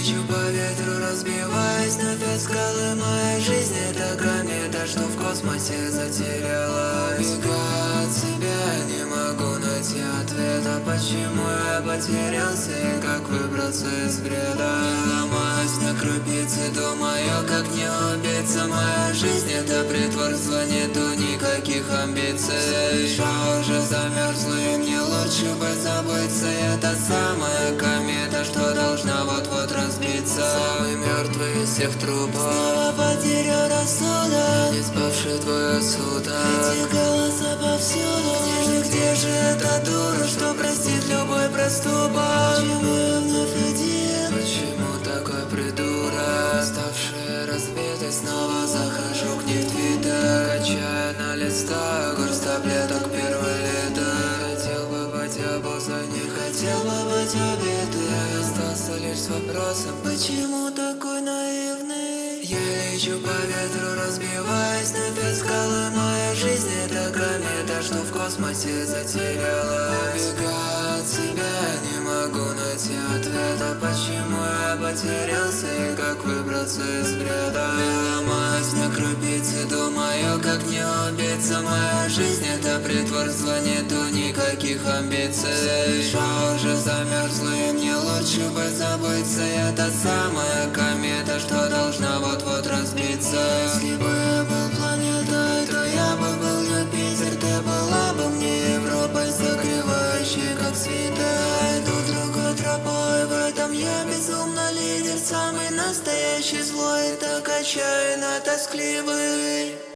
лечу по ветру, разбиваясь на пять скалы. Моя жизнь — это комета, что в космосе затерялась. Убегая от себя, не могу найти ответа, почему я потерялся и как выбраться из бреда. Ломаюсь на крупицы, думаю, как не убиться. Моя жизнь — это притворство, нету никаких амбиций. Душа уже замерзла, и мне лучше бы забыться. Это самая комета, что должна вот-вот разбиться. Самый мертвый из всех трупов, снова потерял рассудок, не спавший двое суток. Эти голоса повсюду, где же эта дура, что простит любой проступок? Почему я вновь один? Почему такой придурок? Ставший разбитый, снова захожу к ней в твиттер, качая на листах горсть таблеток первое лето. Хотел бы быть обузой, не хотел бы быть убитым. Остался лишь с вопросом, почему такой наивный? Я лечу по ветру, разбиваясь на пять скалы. Моя жизнь — это комета, что в космосе затерялась. Убегая от себя, не могу найти ответа, почему я потерялся и как выбраться из бреда. Ломаюсь на крупицы, думаю, как не убиться. Моя жизнь — это притворство, нету никаких амбиций. Душа уже замерзла, и мне лучше бы забыться. Это самая комета, что должна вот-вот разбиться. Если бы я был планетой, то я бы был Юпитер. Ты была бы мне Европой, согревающей как свитер. Иду другой тропой, в этом я безумно лидер. Самый настоящий злой, так отчаянно тоскливый.